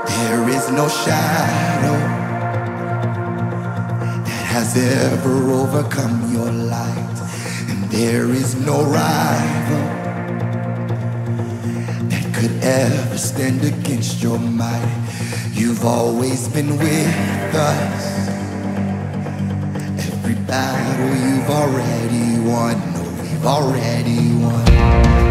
There is no shadow that has ever overcome your light, and there is no rival that could ever stand against your might. You've always been with us. Every battle you've already won. No, we've already won.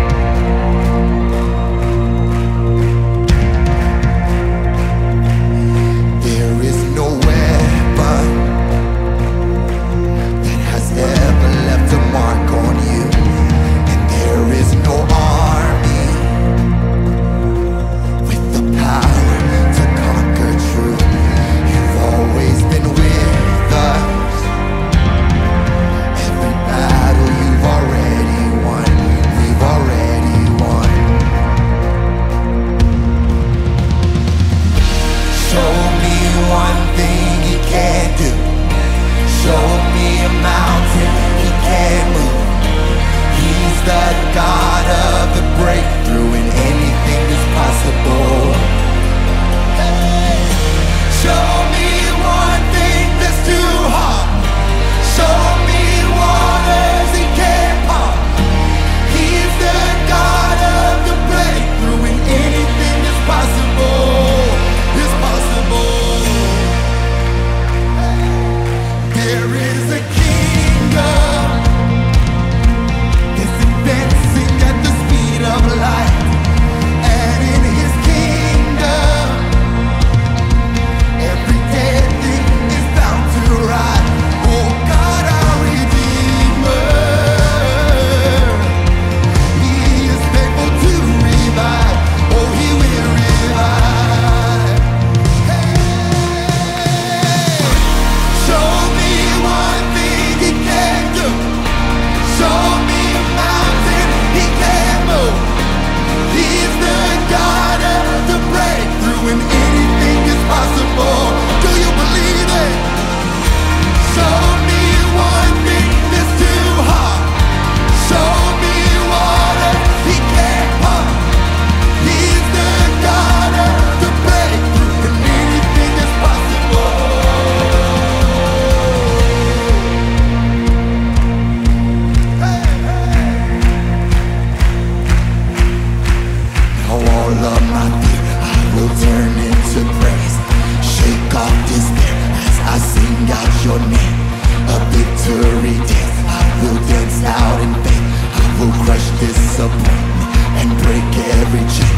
Your name, a victory dance. I will dance out in faith. I will crush disappointment and break every chain.